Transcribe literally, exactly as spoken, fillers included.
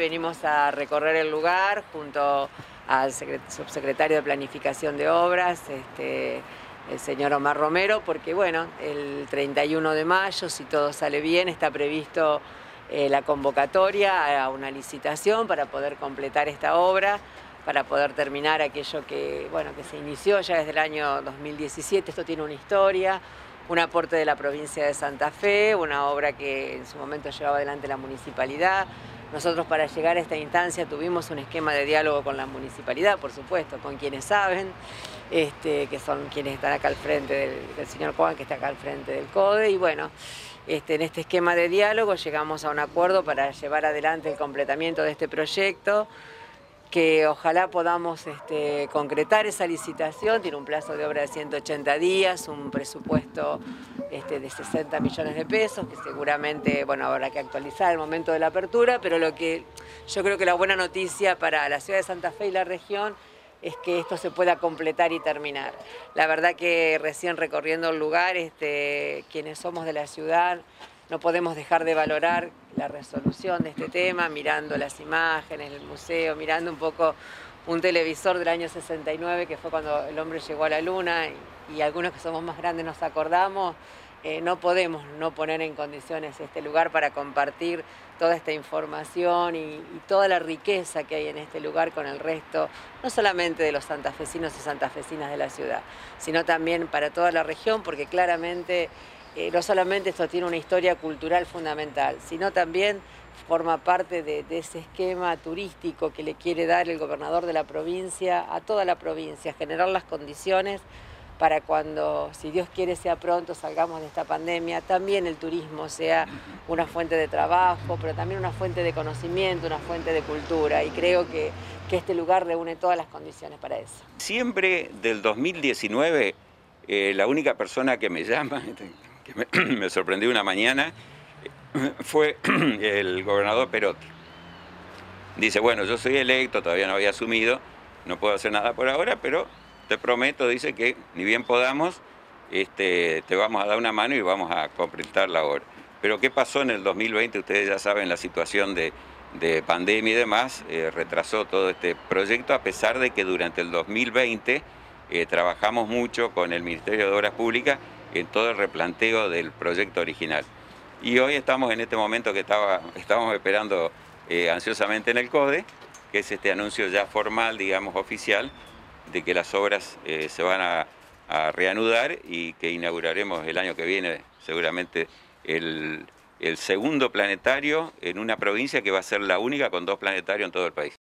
venimos a recorrer el lugar junto al subsecretario de Planificación de Obras, este, el señor Omar Romero, porque bueno, el treinta y uno de mayo, si todo sale bien, está previsto eh, la convocatoria a una licitación para poder completar esta obra, para poder terminar aquello que, bueno, que se inició ya desde el año dos mil diecisiete. Esto tiene una historia, un aporte de la provincia de Santa Fe, una obra que en su momento llevaba adelante la municipalidad. Nosotros, para llegar a esta instancia, tuvimos un esquema de diálogo con la municipalidad, por supuesto, con quienes saben, este, que son quienes están acá al frente del, del señor Juan, que está acá al frente del CODE, y bueno, este, en este esquema de diálogo llegamos a un acuerdo para llevar adelante el completamiento de este proyecto, que ojalá podamos este, concretar esa licitación. Tiene un plazo de obra de ciento ochenta días, un presupuesto este, de sesenta millones de pesos, que seguramente, bueno, habrá que actualizar al momento de la apertura, pero lo que yo creo que la buena noticia para la ciudad de Santa Fe y la región es que esto se pueda completar y terminar. La verdad que recién recorriendo el lugar, este, quienes somos de la ciudad, no podemos dejar de valorar la resolución de este tema, mirando las imágenes, el museo, mirando un poco un televisor del año sesenta y nueve, que fue cuando el hombre llegó a la luna, y, y algunos que somos más grandes nos acordamos. Eh, no podemos no poner en condiciones este lugar para compartir toda esta información y, y toda la riqueza que hay en este lugar con el resto, no solamente de los santafesinos y santafesinas de la ciudad, sino también para toda la región, porque claramente Eh, no solamente esto tiene una historia cultural fundamental, sino también forma parte de, de ese esquema turístico que le quiere dar el gobernador de la provincia a toda la provincia, generar las condiciones para cuando, si Dios quiere, sea pronto, salgamos de esta pandemia, también el turismo sea una fuente de trabajo, pero también una fuente de conocimiento, una fuente de cultura, y creo que, que este lugar reúne todas las condiciones para eso. Siempre del dos mil diecinueve, eh, la única persona que me llama, que me, me sorprendió una mañana, fue el gobernador Perotti. Dice, bueno, yo soy electo, todavía no había asumido, no puedo hacer nada por ahora, pero te prometo, dice, que ni bien podamos, este, te vamos a dar una mano y vamos a completar la obra. Pero ¿qué pasó en el dos mil veinte? Ustedes ya saben, la situación de, de pandemia y demás, eh, retrasó todo este proyecto, a pesar de que durante el dos mil veinte eh, trabajamos mucho con el Ministerio de Obras Públicas en todo el replanteo del proyecto original. Y hoy estamos en este momento que estaba, estábamos esperando eh, ansiosamente en el CODE, que es este anuncio ya formal, digamos, oficial, de que las obras eh, se van a, a reanudar y que inauguraremos el año que viene seguramente el, el segundo planetario en una provincia que va a ser la única con dos planetarios en todo el país.